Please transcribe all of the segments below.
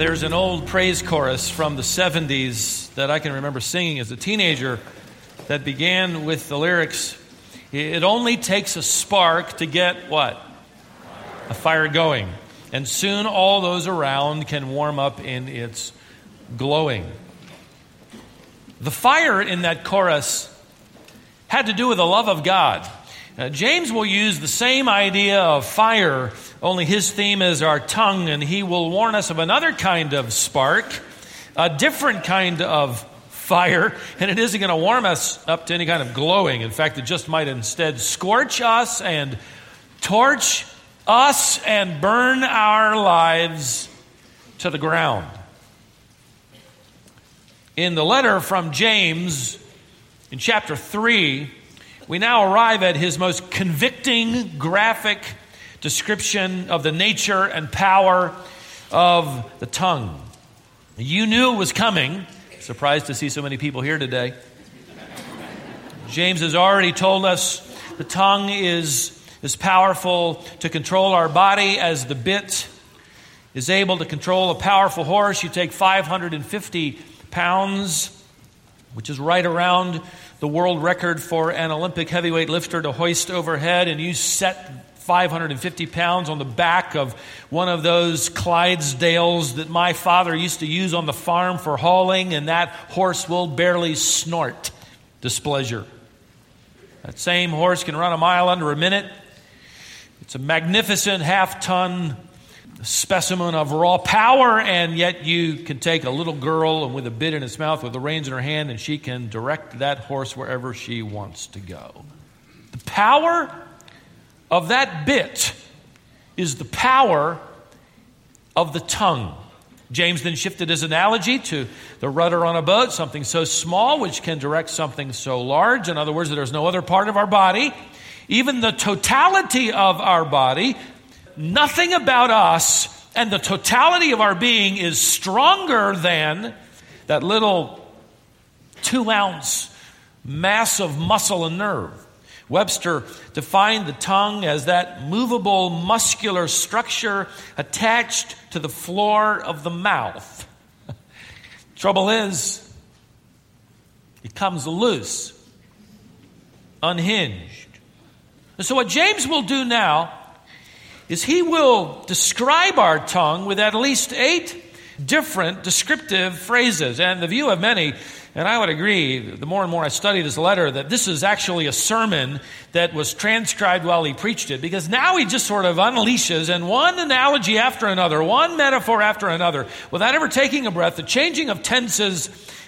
There's an old praise chorus from the 70s that I can remember singing as a teenager that began with the lyrics, "It only takes a spark to get" what? A fire going. And soon all those around can warm up in its glowing. The fire in that chorus had to do with the love of God. James will use the same idea of fire, only his theme is our tongue, and he will warn us of another kind of spark, a different kind of fire, and it isn't going to warm us up to any kind of glowing. In fact, it just might instead scorch us and torch us and burn our lives to the ground. In the letter from James, in chapter 3, we now arrive at his most convicting, graphic description of the nature and power of the tongue. You knew it was coming. Surprised to see so many people here today. James has already told us the tongue is as powerful to control our body as the bit is able to control a powerful horse. You take 550 pounds, which is right around the world record for an Olympic heavyweight lifter to hoist overhead, and you set 550 pounds on the back of one of those Clydesdales that my father used to use on the farm for hauling, and that horse will barely snort displeasure. That same horse can run a mile under a minute. It's a magnificent half-ton specimen of raw power, and yet you can take a little girl and with a bit in its mouth with the reins in her hand, and she can direct that horse wherever she wants to go. The power of that bit is the power of the tongue. James then shifted his analogy to the rudder on a boat, something so small which can direct something so large. In other words, there's no other part of our body, even the totality of our body, nothing about us and the totality of our being is stronger than that little 2-ounce mass of muscle and nerve. Webster defined the tongue as that movable muscular structure attached to the floor of the mouth. Trouble is, it comes loose, unhinged. And so what James will do now is he will describe our tongue with at least 8 different descriptive phrases. And the view of many, and I would agree, the more and more I study this letter, that this is actually a sermon that was transcribed while he preached it, because now he just sort of unleashes, and one analogy after another, one metaphor after another, without ever taking a breath, the changing of tenses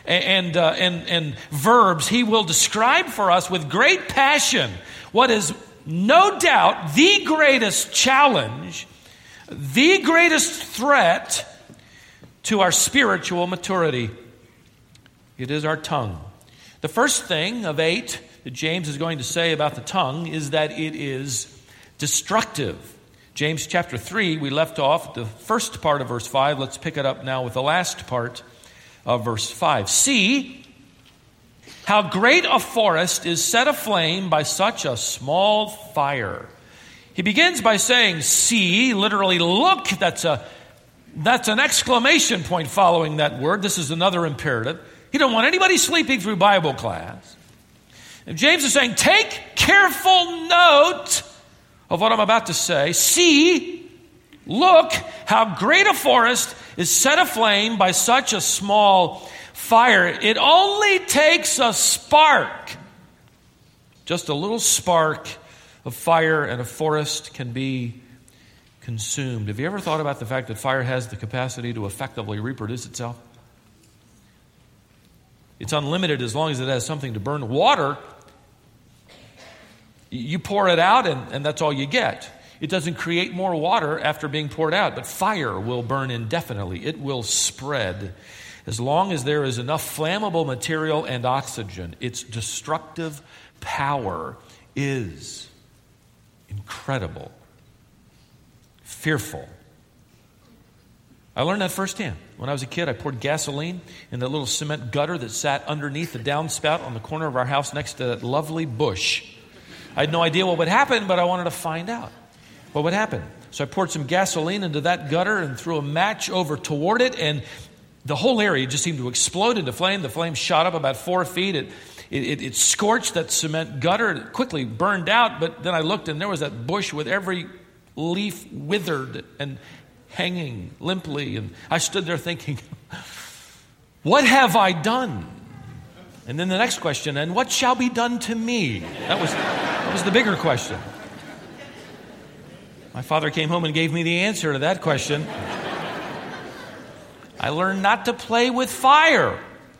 and verbs, he will describe for us with great passion what is no doubt the greatest challenge, the greatest threat to our spiritual maturity. It is our tongue. The first thing of 8 that James is going to say about the tongue is that it is destructive. James chapter 3, we left off at the first part of verse 5. Let's pick it up now with the last part of verse 5. See how great a forest is set aflame by such a small fire. He begins by saying, see, literally look. That's an exclamation point following that word. This is another imperative. He don't want anybody sleeping through Bible class. And James is saying, take careful note of what I'm about to say. See, look how great a forest is set aflame by such a small fire. It only takes a spark. Just a little spark of fire and a forest can be consumed. Have you ever thought about the fact that fire has the capacity to effectively reproduce itself? It's unlimited as long as it has something to burn. Water, you pour it out and that's all you get. It doesn't create more water after being poured out, but fire will burn indefinitely. It will spread as long as there is enough flammable material and oxygen. Its destructive power is incredible, fearful. I learned that firsthand. When I was a kid, I poured gasoline in the little cement gutter that sat underneath the downspout on the corner of our house next to that lovely bush. I had no idea what would happen, but I wanted to find out what would happen. So I poured some gasoline into that gutter and threw a match over toward it, and the whole area just seemed to explode into flame. The flame shot up about 4 feet. It scorched that cement gutter. It quickly burned out, but then I looked and there was that bush with every leaf withered and hanging limply. And I stood there thinking, what have I done? And then the next question, and what shall be done to me? That was the bigger question. My father came home and gave me the answer to that question. I learned not to play with fire.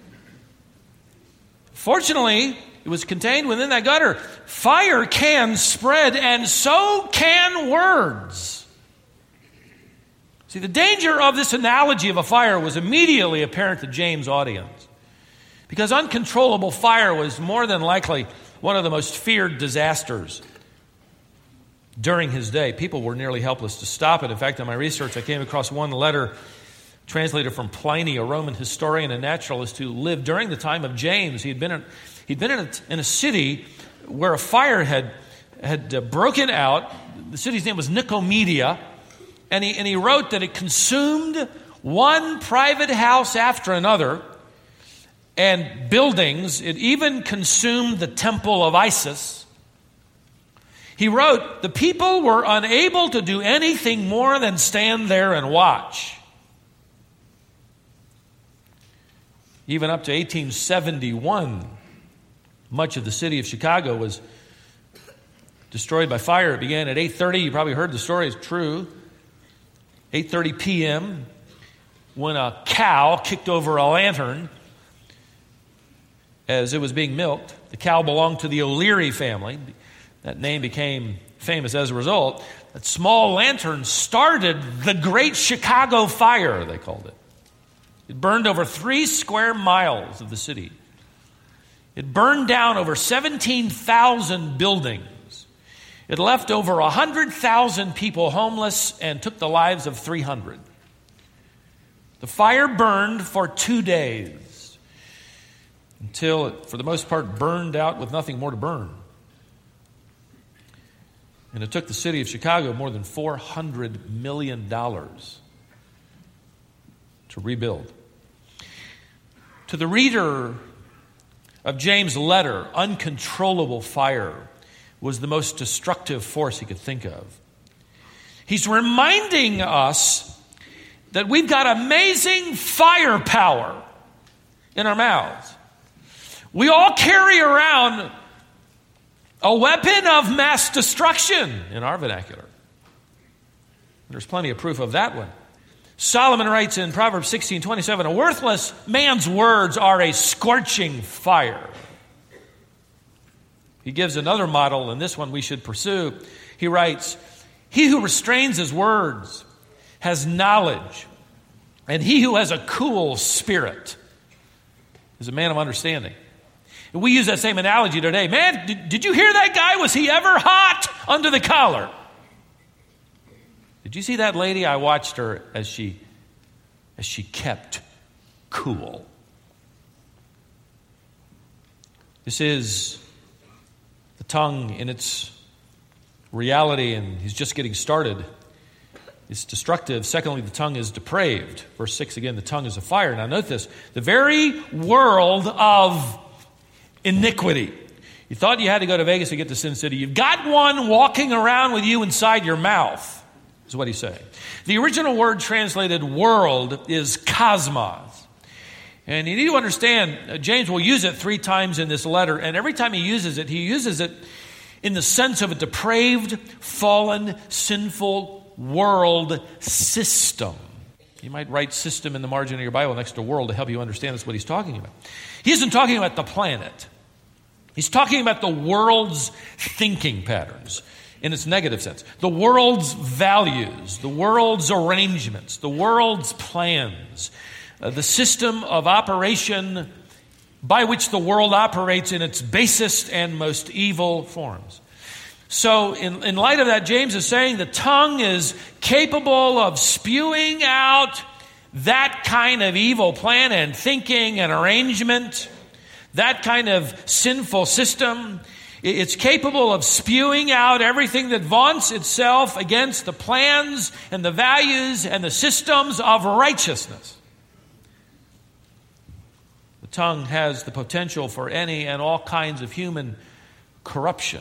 Fortunately, it was contained within that gutter. Fire can spread, and so can words. See, the danger of this analogy of a fire was immediately apparent to James' audience, because uncontrollable fire was more than likely one of the most feared disasters during his day. People were nearly helpless to stop it. In fact, in my research, I came across one letter translated from Pliny, a Roman historian and naturalist who lived during the time of James. He'd been in a city where a fire had broken out. The city's name was Nicomedia, and he wrote that it consumed one private house after another and buildings. It even consumed the temple of Isis. He wrote, the people were unable to do anything more than stand there and watch. Even up to 1871, much of the city of Chicago was destroyed by fire. It began at 8:30. You probably heard the story. It's true. 8:30 p.m. when a cow kicked over a lantern as it was being milked. The cow belonged to the O'Leary family. That name became famous as a result. That small lantern started the Great Chicago Fire, they called it. It burned over 3 square miles of the city. It burned down over 17,000 buildings. It left over 100,000 people homeless and took the lives of 300. The fire burned for 2 days until it, for the most part, burned out with nothing more to burn. And it took the city of Chicago more than $400 million to rebuild. To the reader of James' letter, uncontrollable fire was the most destructive force he could think of. He's reminding us that we've got amazing firepower in our mouths. We all carry around a weapon of mass destruction in our vernacular. There's plenty of proof of that one. Solomon writes in Proverbs 16:27, a worthless man's words are a scorching fire. He gives another model, and this one we should pursue. He writes, he who restrains his words has knowledge, and he who has a cool spirit is a man of understanding. And we use that same analogy today. Man, did you hear that guy? Was he ever hot under the collar? Did you see that lady? I watched her as she kept cool. This is the tongue in its reality, and he's just getting started. It's destructive. Secondly, the tongue is depraved. Verse 6 again, the tongue is a fire. Now note this, the very world of iniquity. You thought you had to go to Vegas to get to Sin City. You've got one walking around with you inside your mouth, is what he's saying. The original word translated world is cosmos. And you need to understand, James will use it 3 times in this letter, and every time he uses it in the sense of a depraved, fallen, sinful world system. You might write system in the margin of your Bible next to world to help you understand that's what he's talking about. He isn't talking about the planet. He's talking about the world's thinking patterns in its negative sense. The world's values, the world's arrangements, the world's plans, the system of operation by which the world operates in its basest and most evil forms. So in light of that, James is saying the tongue is capable of spewing out that kind of evil plan and thinking and arrangement, that kind of sinful system. It's capable of spewing out everything that vaunts itself against the plans and the values and the systems of righteousness. The tongue has the potential for any and all kinds of human corruption.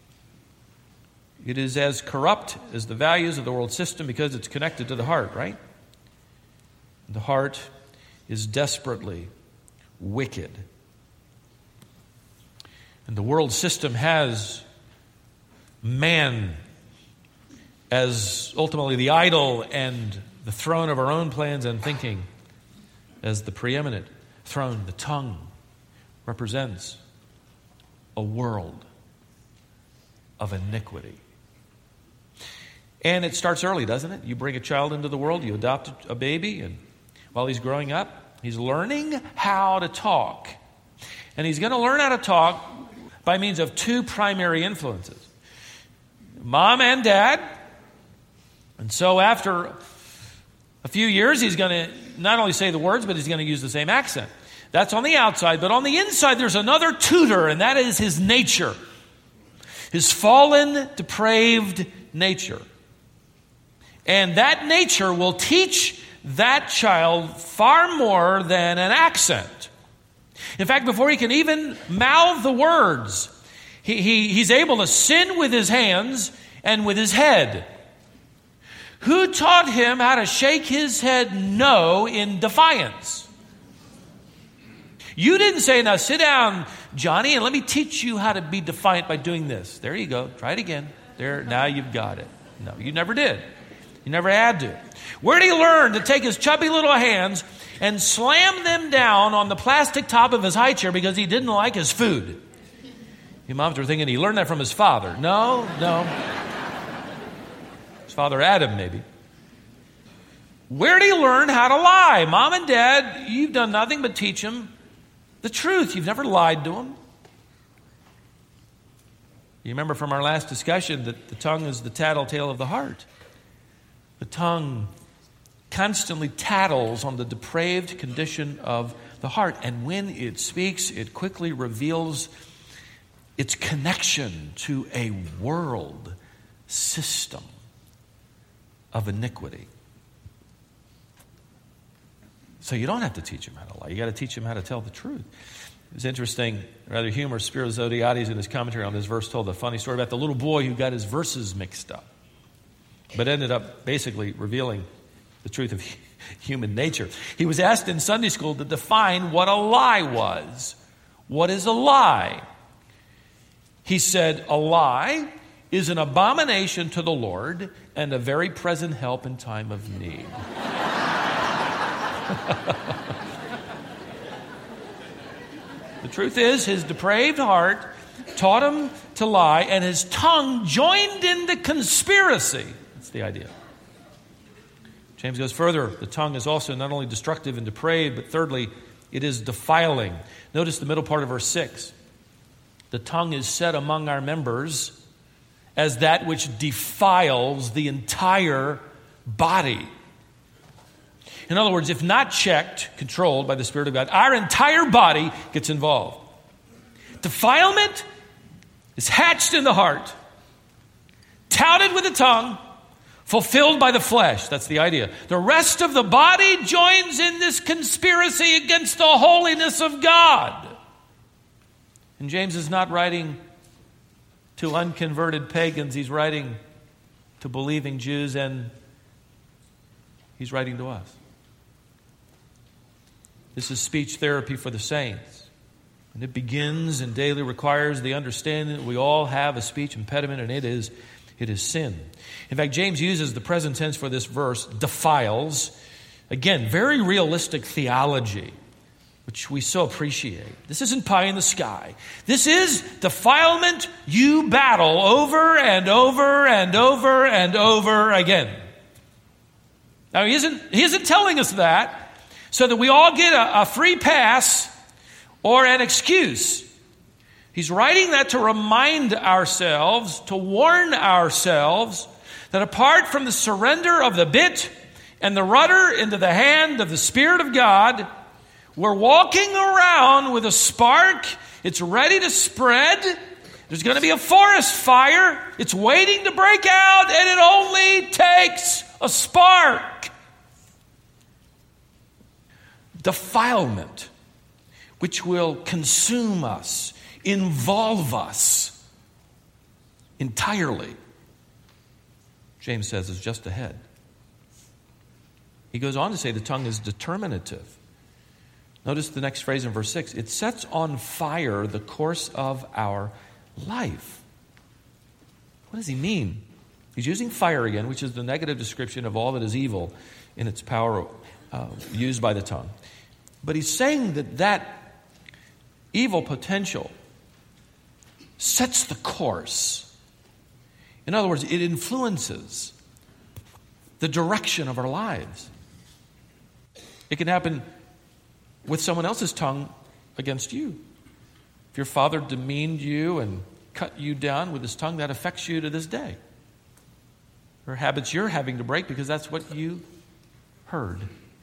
It is as corrupt as the values of the world system because it's connected to the heart, right? The heart is desperately wicked. And the world system has man as ultimately the idol and the throne of our own plans and thinking as the preeminent throne. The tongue represents a world of iniquity. And it starts early, doesn't it? You bring a child into the world, you adopt a baby, and while he's growing up, he's learning how to talk. And he's going to learn how to talk by means of two primary influences, mom and dad. And so after a few years, he's going to not only say the words, but he's going to use the same accent. That's on the outside, but on the inside, there's another tutor, and that is his nature, his fallen, depraved nature. And that nature will teach that child far more than an accent. In fact, before he can even mouth the words, he's able to sin with his hands and with his head. Who taught him how to shake his head no in defiance? You didn't say, now sit down, Johnny, and let me teach you how to be defiant by doing this. There you go. Try it again. There, now you've got it. No, you never did. You never had to. Where did he learn to take his chubby little hands and slam them down on the plastic top of his high chair because he didn't like his food? You moms are thinking he learned that from his father. No. His father Adam, maybe. Where did he learn how to lie? Mom and Dad, you've done nothing but teach him the truth. You've never lied to him. You remember from our last discussion that the tongue is the tattletale of the heart. The tongue constantly tattles on the depraved condition of the heart. And when it speaks, it quickly reveals its connection to a world system of iniquity. So you don't have to teach him how to lie. You got to teach him how to tell the truth. It's interesting, rather humorous, Spiro Zodhiates in his commentary on this verse told a funny story about the little boy who got his verses mixed up, but ended up basically revealing the truth of human nature. He was asked in Sunday school to define what a lie was. What is a lie? He said, a lie is an abomination to the Lord and a very present help in time of need. The truth is, his depraved heart taught him to lie, and his tongue joined in the conspiracy. That's the idea. James goes further. The tongue is also not only destructive and depraved, but thirdly, it is defiling. Notice the middle part of verse 6. The tongue is set among our members as that which defiles the entire body. In other words, if not checked, controlled by the Spirit of God, our entire body gets involved. Defilement is hatched in the heart, touted with the tongue, fulfilled by the flesh. That's the idea. The rest of the body joins in this conspiracy against the holiness of God. And James is not writing to unconverted pagans. He's writing to believing Jews, and he's writing to us. This is speech therapy for the saints. And it begins and daily requires the understanding that we all have a speech impediment, and it is sin. In fact, James uses the present tense for this verse, defiles. Again, very realistic theology, which we so appreciate. This isn't pie in the sky. This is defilement you battle over and over and over and over again. Now, he isn't telling us that so that we all get a free pass or an excuse. He's writing that to remind ourselves, to warn ourselves that apart from the surrender of the bit and the rudder into the hand of the Spirit of God, we're walking around with a spark. It's ready to spread, There's going to be a forest fire. It's waiting to break out, and it only takes a spark. Defilement, which will consume us, involve us entirely, James says, is just ahead. He goes on to say the tongue is determinative. Notice the next phrase in verse 6. It sets on fire the course of our life. What does he mean? He's using fire again, which is the negative description of all that is evil in its power used by the tongue. But he's saying that evil potential sets the course. In other words, it influences the direction of our lives. It can happen with someone else's tongue against you. If your father demeaned you and cut you down with his tongue, that affects you to this day. There are habits you're having to break because that's what you heard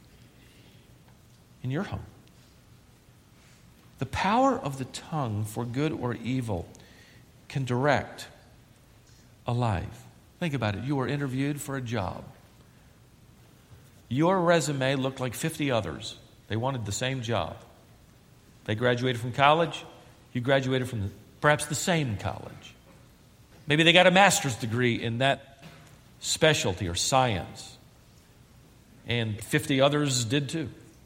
in your home. The power of the tongue for good or evil can direct a life. Think about it. You were interviewed for a job. Your resume looked like 50 others. They wanted the same job. They graduated from college. You graduated from perhaps the same college. Maybe they got a master's degree in that specialty or science. And 50 others did too.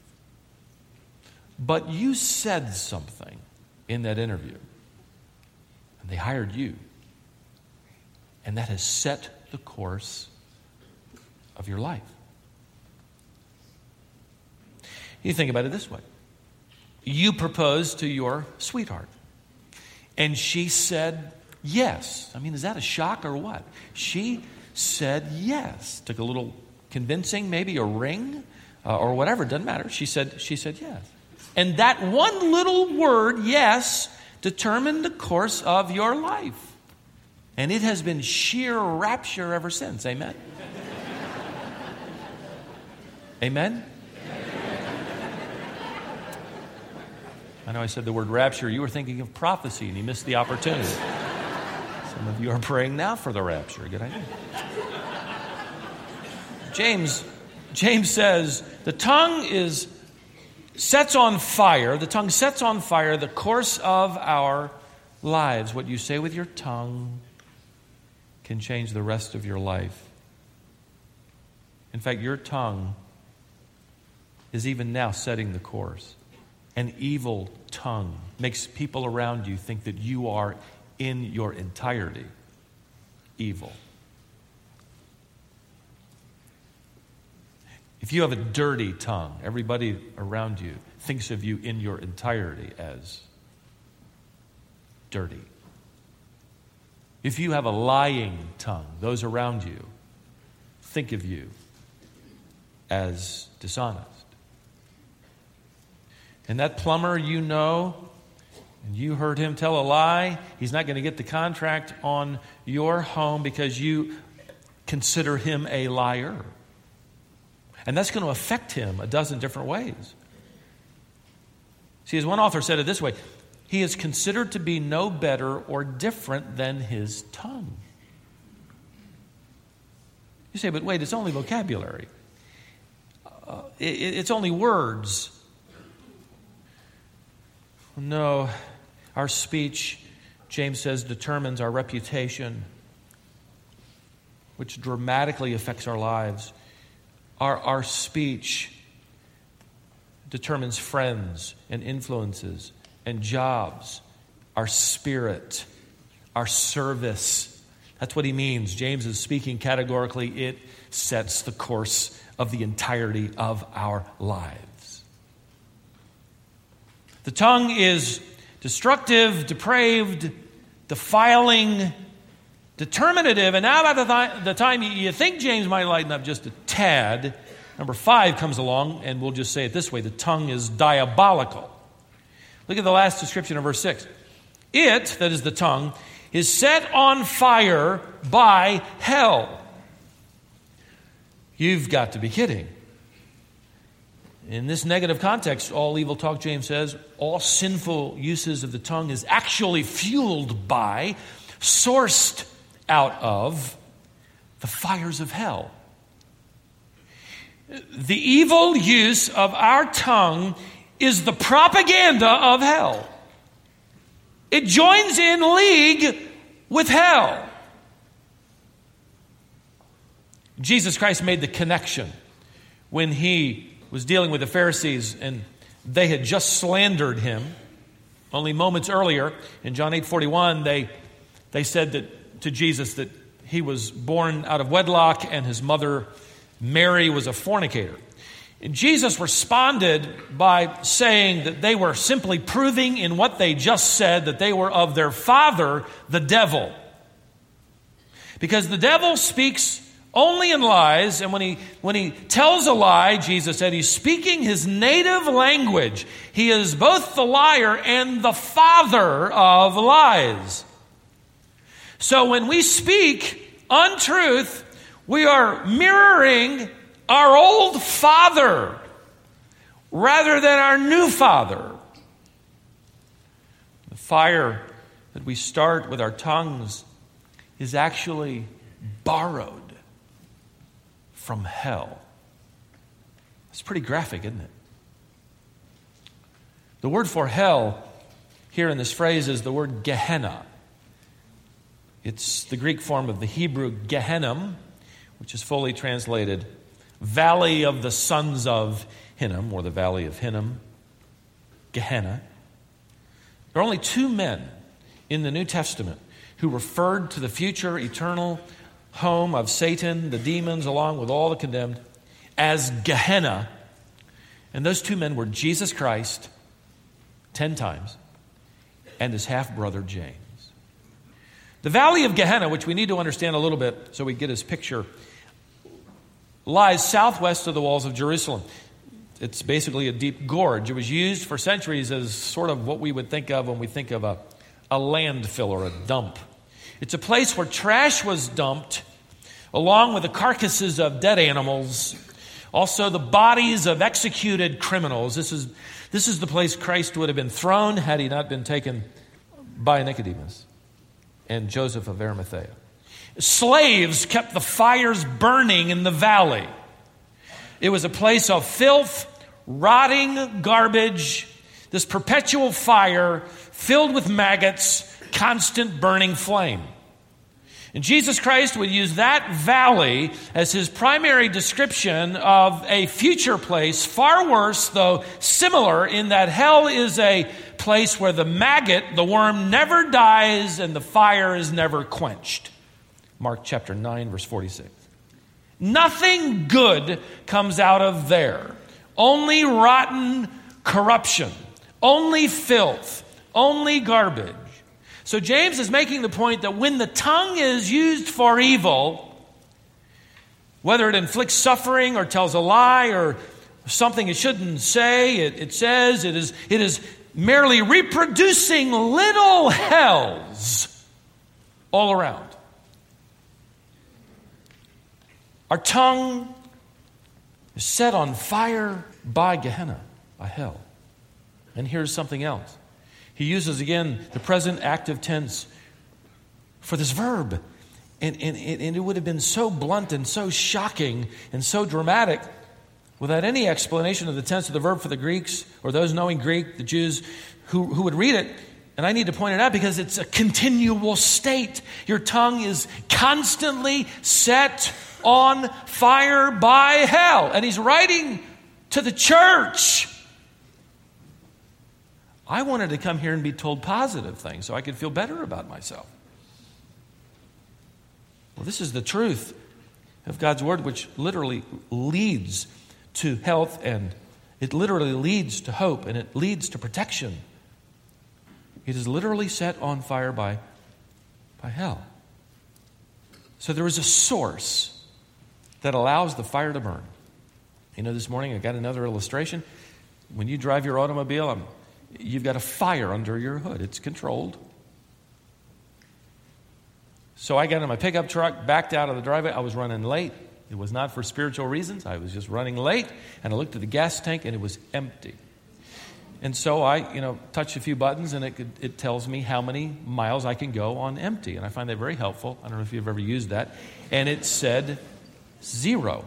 But you said something in that interview. And they hired you. And that has set the course of your life. You think about it this way. You proposed to your sweetheart. And she said yes. I mean, is that a shock or what? She said yes. Took a little convincing, maybe a ring or whatever. Doesn't matter. She said yes. And that one little word, yes, determined the course of your life. And it has been sheer rapture ever since. Amen? Amen? I know I said the word rapture. You were thinking of prophecy and you missed the opportunity. Some of you are praying now for the rapture. Good idea. James says the tongue sets on fire. The tongue sets on fire the course of our lives. What you say with your tongue can change the rest of your life. In fact, your tongue is even now setting the course. An evil tongue makes people around you think that you are in your entirety evil. If you have a dirty tongue, everybody around you thinks of you in your entirety as dirty. If you have a lying tongue, those around you think of you as dishonest. And that plumber you know, and you heard him tell a lie, he's not going to get the contract on your home because you consider him a liar. And that's going to affect him a dozen different ways. See, as one author said it this way, he is considered to be no better or different than his tongue. You say, but wait, it's only vocabulary. It's only words. No, our speech, James says, determines our reputation, which dramatically affects our lives. Our speech determines friends and influences and jobs, our spirit, our service. That's what he means. James is speaking categorically. It sets the course of the entirety of our lives. The tongue is destructive, depraved, defiling, determinative. And now by the time you think James might lighten up just a tad, number 5 comes along, and we'll just say it this way. The tongue is diabolical. Look at the last description of verse 6. It, that is the tongue, is set on fire by hell. You've got to be kidding. In this negative context, all evil talk, James says, all sinful uses of the tongue is actually fueled by, sourced out of the fires of hell. The evil use of our tongue is the propaganda of hell. It joins in league with hell. Jesus Christ made the connection when he was dealing with the Pharisees and they had just slandered him. Only moments earlier, in John 8:41, they said that to Jesus that he was born out of wedlock and his mother Mary was a fornicator. And Jesus responded by saying that they were simply proving in what they just said that they were of their father, the devil. Because the devil speaks only in lies, and when he tells a lie, Jesus said he's speaking his native language. He is both the liar and the father of lies. So when we speak untruth, we are mirroring our old father rather than our new father. The fire that we start with our tongues is actually borrowed from hell. It's pretty graphic, isn't it? The word for hell here in this phrase is the word Gehenna. It's the Greek form of the Hebrew Gehenna, which is fully translated Valley of the Sons of Hinnom, or the Valley of Hinnom, Gehenna. There are only two men in the New Testament who referred to the future eternal home of Satan, the demons, along with all the condemned, as Gehenna. And those two men were Jesus Christ 10 times and his half-brother James. The Valley of Gehenna, which we need to understand a little bit so we get his picture, lies southwest of the walls of Jerusalem. It's basically a deep gorge. It was used for centuries as sort of what we would think of when we think of a landfill or a dump. It's a place where trash was dumped, along with the carcasses of dead animals, also the bodies of executed criminals. This is the place Christ would have been thrown had he not been taken by Nicodemus and Joseph of Arimathea. Slaves kept the fires burning in the valley. It was a place of filth, rotting garbage, this perpetual fire filled with maggots, constant burning flame. And Jesus Christ would use that valley as his primary description of a future place, far worse, though similar, in that hell is a place where the maggot, the worm, never dies and the fire is never quenched. Mark chapter 9, verse 46. Nothing good comes out of there. Only rotten corruption. Only filth. Only garbage. So James is making the point that when the tongue is used for evil, whether it inflicts suffering or tells a lie or something it shouldn't say, it says it is merely reproducing little hells all around. Our tongue is set on fire by Gehenna, by hell. And here's something else. He uses again the present active tense for this verb. And it would have been so blunt and so shocking and so dramatic without any explanation of the tense of the verb for the Greeks or those knowing Greek, the Jews who would read it. And I need to point it out because it's a continual state. Your tongue is constantly set on fire by hell. And he's writing to the church. I wanted to come here and be told positive things so I could feel better about myself. Well, this is the truth of God's word, which literally leads to health, and it literally leads to hope, and it leads to protection. It is literally set on fire by hell. So there is a source that allows the fire to burn. You know, this morning I got another illustration. When you drive your automobile, you've got a fire under your hood. It's controlled. So I got in my pickup truck, backed out of the driveway. I was running late. It was not for spiritual reasons. I was just running late, and I looked at the gas tank, and it was empty. And so I, touched a few buttons, and it tells me how many miles I can go on empty. And I find that very helpful. I don't know if you've ever used that. And it said 0.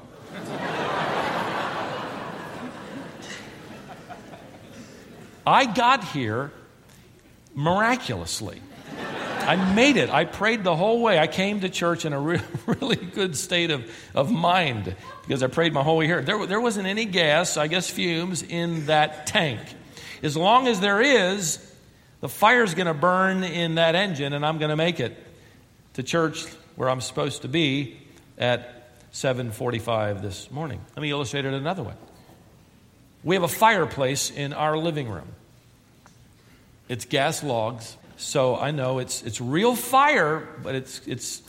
I got here miraculously. I made it. I prayed the whole way. I came to church in a really good state of mind because I prayed my whole way here. There wasn't any gas, I guess fumes, in that tank. As long as there is, the fire's going to burn in that engine, and I'm going to make it to church where I'm supposed to be at 7:45 this morning. Let me illustrate it another way. We have a fireplace in our living room. It's gas logs, so I know it's real fire, but it's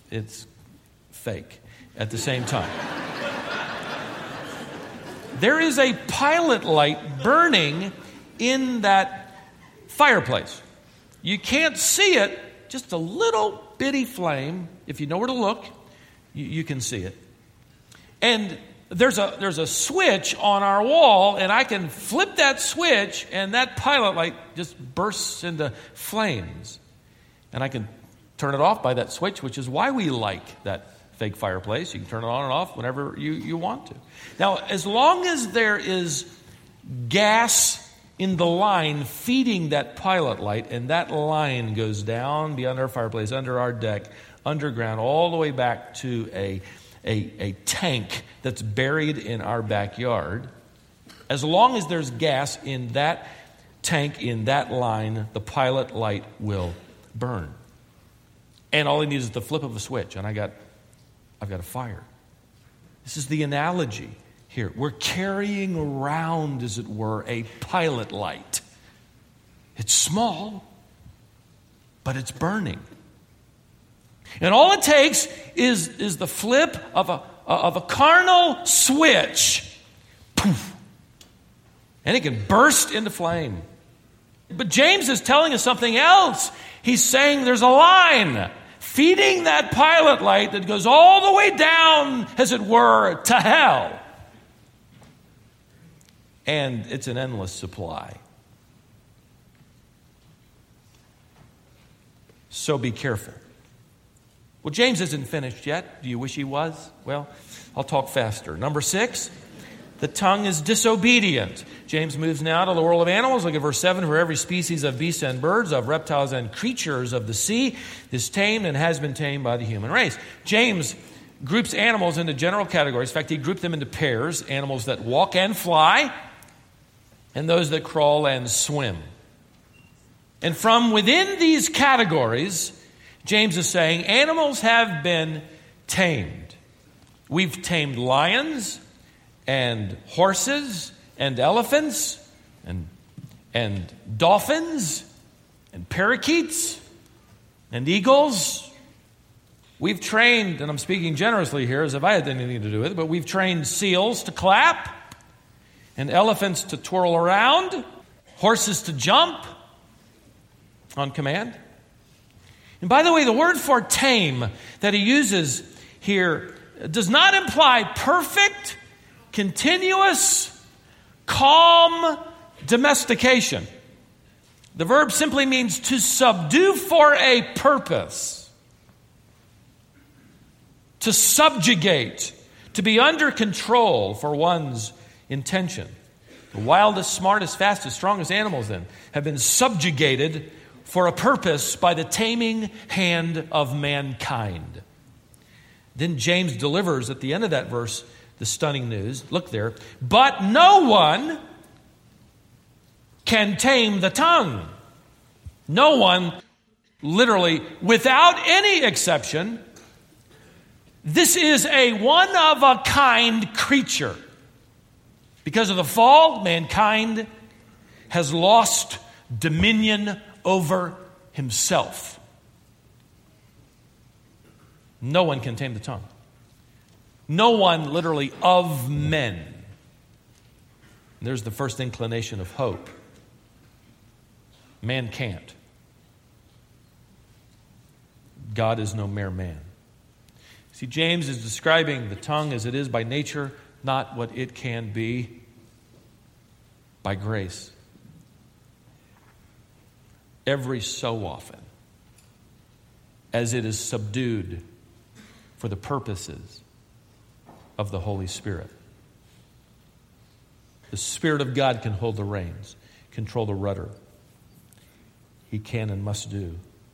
fake at the same time. There is a pilot light burning in that fireplace. You can't see it, just a little bitty flame. If you know where to look, you can see it. And there's a switch on our wall, and I can flip that switch, and that pilot light just bursts into flames. And I can turn it off by that switch, which is why we like that fake fireplace. You can turn it on and off whenever you want to. Now, as long as there is gas in the line feeding that pilot light, and that line goes down beyond our fireplace, under our deck, underground, all the way back to a tank that's buried in our backyard. As long as there's gas in that tank, in that line, the pilot light will burn. And all he needs is the flip of a switch, and I've got a fire. This is the analogy here. We're carrying around, as it were, a pilot light. It's small, but it's burning. And all it takes is the flip of a carnal switch. Poof. And it can burst into flame. But James is telling us something else. He's saying there's a line feeding that pilot light that goes all the way down, as it were, to hell. And it's an endless supply. So be careful. Well, James isn't finished yet. Do you wish he was? Well, I'll talk faster. Number 6, the tongue is disobedient. James moves now to the world of animals. Look at verse 7. For every species of beasts and birds, of reptiles and creatures of the sea is tamed and has been tamed by the human race. James groups animals into general categories. In fact, he grouped them into pairs. Animals that walk and fly, and those that crawl and swim. And from within these categories, James is saying animals have been tamed. We've tamed lions and horses and elephants and dolphins and parakeets and eagles. We've trained, and I'm speaking generously here as if I had anything to do with it, but we've trained seals to clap and elephants to twirl around, horses to jump on command. And by the way, the word for tame that he uses here does not imply perfect, continuous, calm domestication. The verb simply means to subdue for a purpose, to subjugate, to be under control for one's intention. The wildest, smartest, fastest, strongest animals then have been subjugated for a purpose by the taming hand of mankind. Then James delivers at the end of that verse the stunning news. Look there. But no one can tame the tongue. No one, literally, without any exception. This is a one-of-a-kind creature. Because of the fall, mankind has lost dominion over himself. No one can tame the tongue. No one, literally, of men. And there's the first inclination of hope. Man can't. God is no mere man. See, James is describing the tongue as it is by nature, not what it can be by grace. Every so often, as it is subdued for the purposes of the Holy Spirit. The Spirit of God can hold the reins, control the rudder. He can and must do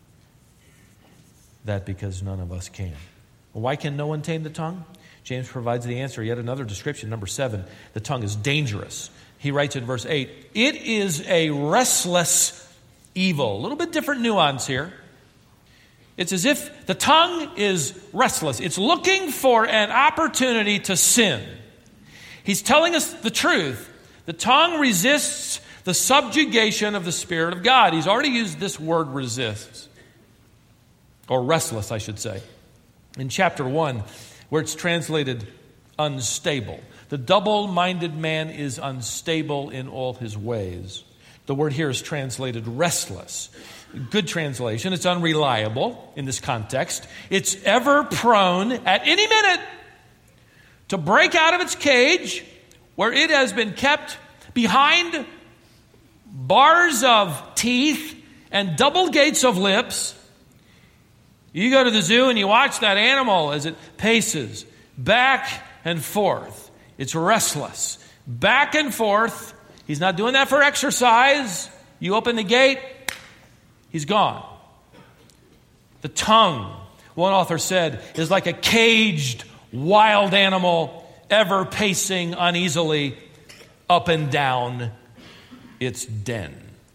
that because none of us can. Well, why can no one tame the tongue? James provides the answer. Yet another description, number 7, the tongue is dangerous. He writes in verse 8, it is a restless evil. A little bit different nuance here. It's as if the tongue is restless. It's looking for an opportunity to sin. He's telling us the truth. The tongue resists the subjugation of the Spirit of God. He's already used this word resists. Or restless, I should say. In chapter 1, where it's translated unstable. The double-minded man is unstable in all his ways. The word here is translated restless. Good translation. It's unreliable in this context. It's ever prone at any minute to break out of its cage where it has been kept behind bars of teeth and double gates of lips. You go to the zoo and you watch that animal as it paces back and forth. It's restless. Back and forth. He's not doing that for exercise. You open the gate, he's gone. The tongue, one author said, is like a caged wild animal ever pacing uneasily up and down its den.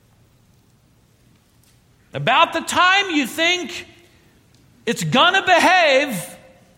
About the time you think it's gonna behave,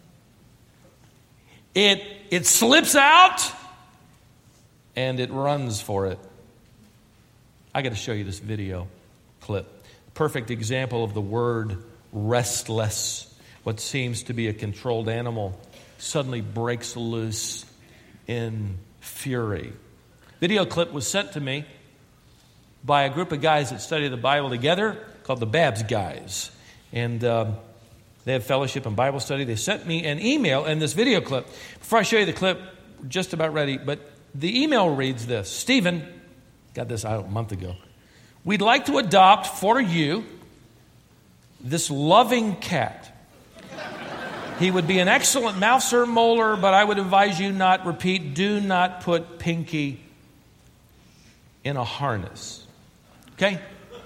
it slips out and it runs for it. I got to show you this video clip. Perfect example of the word restless. What seems to be a controlled animal suddenly breaks loose in fury. Video clip was sent to me by a group of guys that study the Bible together called the Babs Guys. And they have fellowship and Bible study. They sent me an email and this video clip. Before I show you the clip, we're just about ready, but the email reads this. Stephen, got this out a month ago. We'd like to adopt for you this loving cat. He would be an excellent mouser molar, but I would advise you do not put Pinky in a harness. Okay?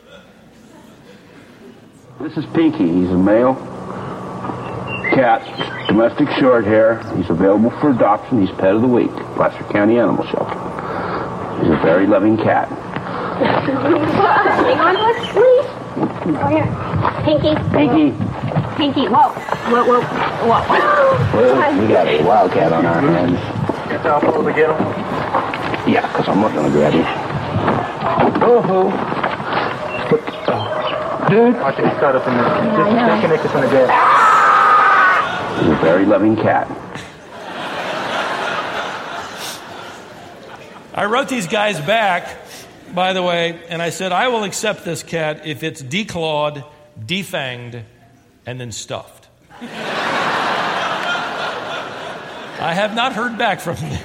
This is Pinky. He's a male cat, domestic short hair. He's available for adoption. He's pet of the week, Placer County Animal Shelter. He's a very loving cat. Hang on to us, please. Oh, here. Pinky. Pinky. Pinky. Whoa. Whoa. Well, we got a wildcat on our hands. Get down below to get him? Yeah, because I'm not going to grab him. Oh, dude. I think he's caught up in there. Just disconnect us from the bed. He's a very loving cat. I wrote these guys back, by the way, and I said, I will accept this cat if it's declawed, defanged, and then stuffed. I have not heard back from them.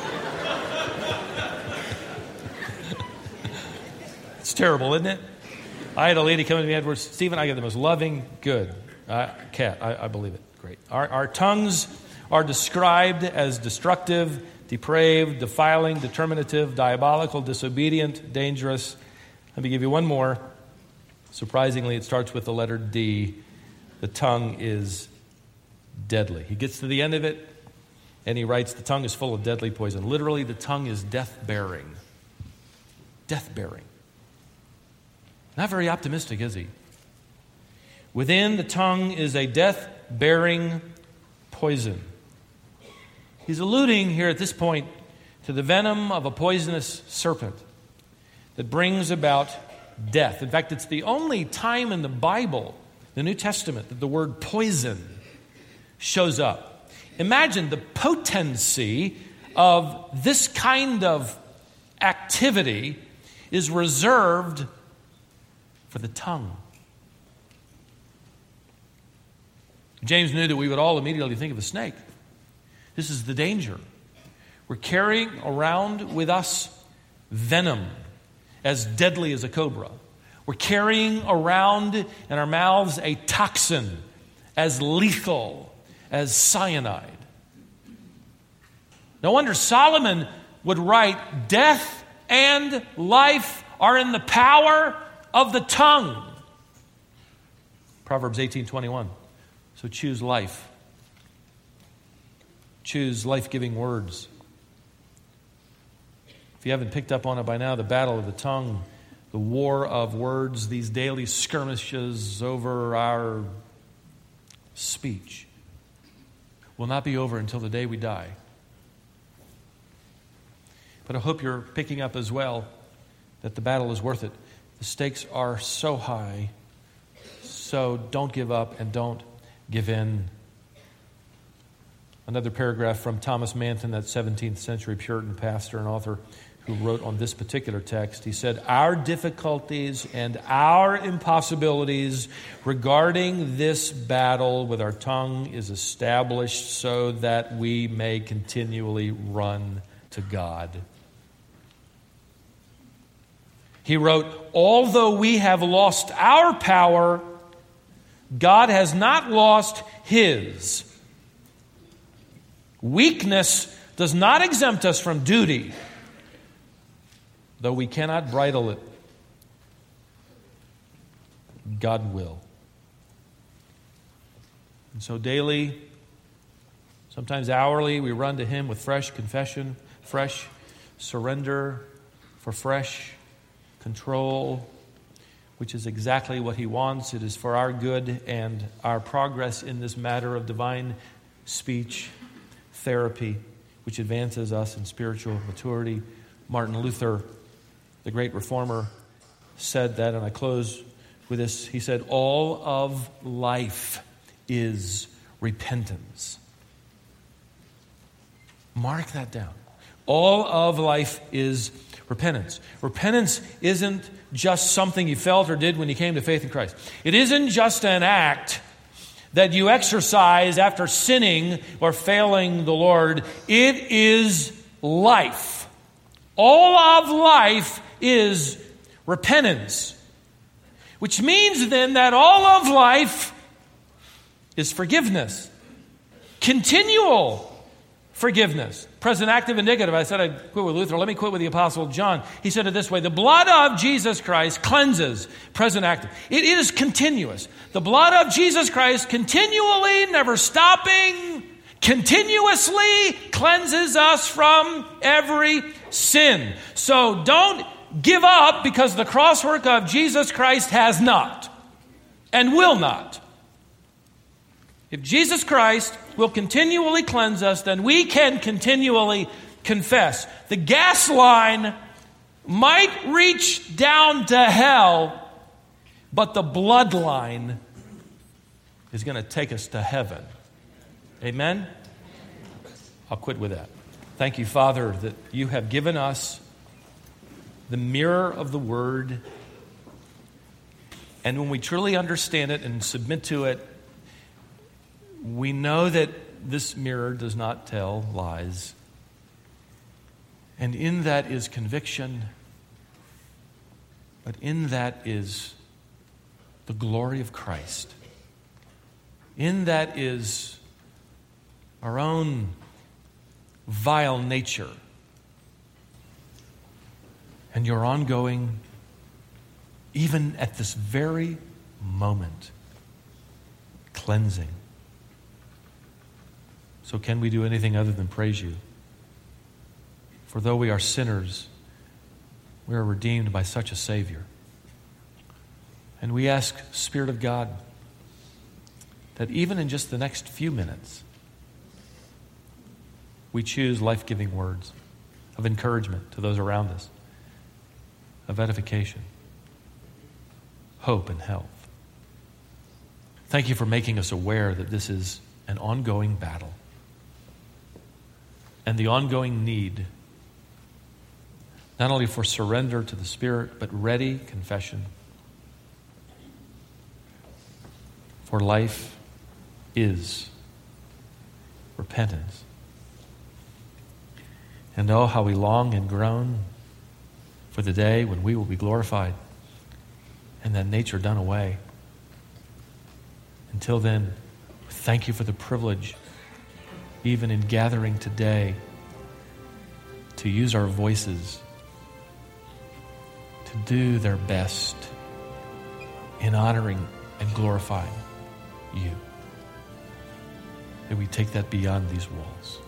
It's terrible, isn't it? I had a lady come to me afterwards, Stephen, I got the most loving, good cat. I believe it. Great. Our tongues are described as destructive, depraved, defiling, determinative, diabolical, disobedient, dangerous. Let me give you one more. Surprisingly, it starts with the letter D. The tongue is deadly. He gets to the end of it, and he writes, the tongue is full of deadly poison. Literally, the tongue is death-bearing. Death-bearing. Not very optimistic, is he? Within the tongue is a death-bearing poison. He's alluding here at this point to the venom of a poisonous serpent that brings about death. In fact, it's the only time in the Bible, the New Testament, that the word poison shows up. Imagine the potency of this kind of activity is reserved for the tongue. James knew that we would all immediately think of a snake. This is the danger. We're carrying around with us venom as deadly as a cobra. We're carrying around in our mouths a toxin as lethal as cyanide. No wonder Solomon would write, death and life are in the power of the tongue. Proverbs 18:21. So choose life. Choose life-giving words. If you haven't picked up on it by now, the battle of the tongue, the war of words, these daily skirmishes over our speech will not be over until the day we die. But I hope you're picking up as well that the battle is worth it. The stakes are so high, so don't give up and don't give in. Another paragraph from Thomas Manton, that 17th century Puritan pastor and author who wrote on this particular text. He said, our difficulties and our impossibilities regarding this battle with our tongue is established so that we may continually run to God. He wrote, although we have lost our power, God has not lost His. Weakness does not exempt us from duty, though we cannot bridle it. God will. And so daily, sometimes hourly, we run to Him with fresh confession, fresh surrender for fresh control, which is exactly what He wants. It is for our good and our progress in this matter of divine speech therapy, which advances us in spiritual maturity. Martin Luther, the great reformer, said that, and I close with this. He said, all of life is repentance. Mark that down. All of life is repentance. Repentance isn't just something you felt or did when you came to faith in Christ. It isn't just an act that you exercise after sinning or failing the Lord. It is life. All of life is repentance. Which means then that all of life is forgiveness. Continual forgiveness. Present active indicative. I said I'd quit with Luther. Let me quit with the Apostle John. He said it this way. The blood of Jesus Christ cleanses. Present active. It is continuous. The blood of Jesus Christ continually, never stopping, continuously cleanses us from every sin. So don't give up because the crosswork of Jesus Christ has not and will not. If Jesus Christ will continually cleanse us, then we can continually confess. The gas line might reach down to hell, but the bloodline is going to take us to heaven. Amen? I'll quit with that. Thank you, Father, that you have given us the mirror of the Word. And when we truly understand it and submit to it, we know that this mirror does not tell lies. And in that is conviction. But in that is the glory of Christ. In that is our own vile nature. And your ongoing, even at this very moment, cleansing. So can we do anything other than praise you? For though we are sinners, we are redeemed by such a Savior. And we ask, Spirit of God, that even in just the next few minutes, we choose life-giving words of encouragement to those around us, of edification, hope, and health. Thank you for making us aware that this is an ongoing battle. And the ongoing need, not only for surrender to the Spirit, but ready confession for life is repentance. And oh, how we long and groan for the day when we will be glorified and that nature done away. Until then, thank you for the privilege, even in gathering today, to use our voices to do their best in honoring and glorifying you. May we take that beyond these walls.